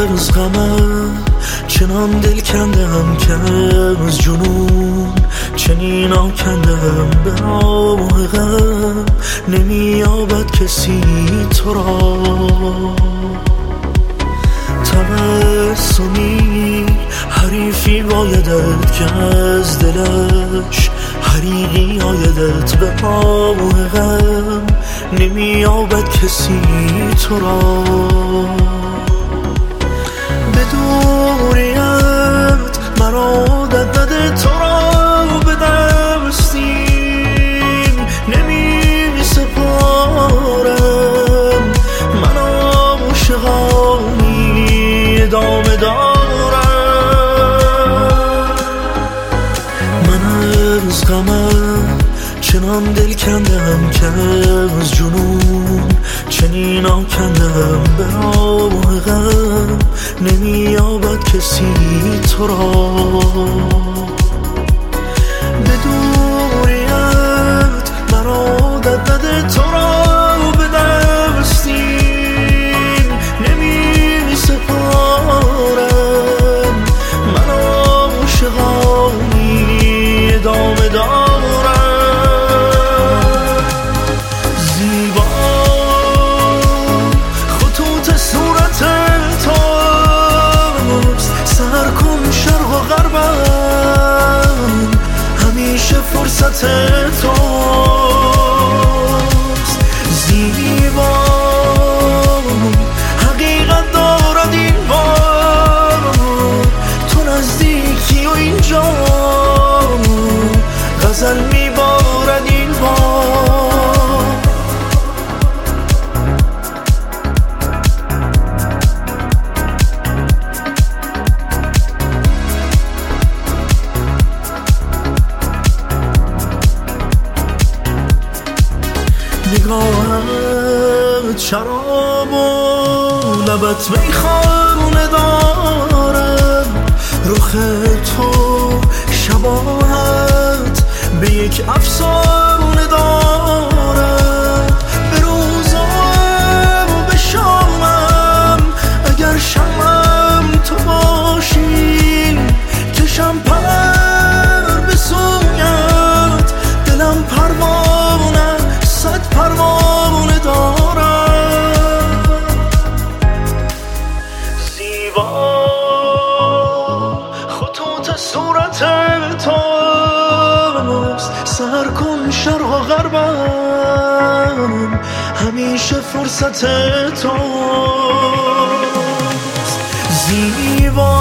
از غمم چنان دل کندم که از جنون چنین آکندم به راه غم نمییابد کسی تو را. تبسمی حریفی بایدت که از دلش حریقی آیدت به راه غم نمییابد کسی تو را. به دوریت مرا دد تو را به دستیم نمی سپارم. من عاشقانی ادامه دارم. من از غمم چنان دل کندم که از جنون چنین آکندم به راه غم نمییابد کسی تو را. به دوریت مرا دد تو را به دستیم نمی سپارم. من عاشقانی ادامه دارم. فرصت توست زیبا حقیقت دارد این بار تو نزدیکی و اینجا غزل میبارد این بار. نگاهت شراب و لبت میخواره دارم. رخ تو شباهت به یک افسانه دارم. به روزم و به شامم اگر شمم تو باشی کشم پر به سویت دلم پروانه صد پروانه دارم. زیبا خطوط صورت توست سر کن شرق و غربم همیشه فرصت توست. زیبا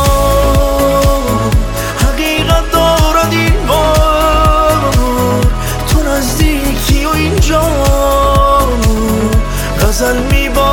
حقیقت دارد این بار تو نزدیکی و اینجا غزل میبارد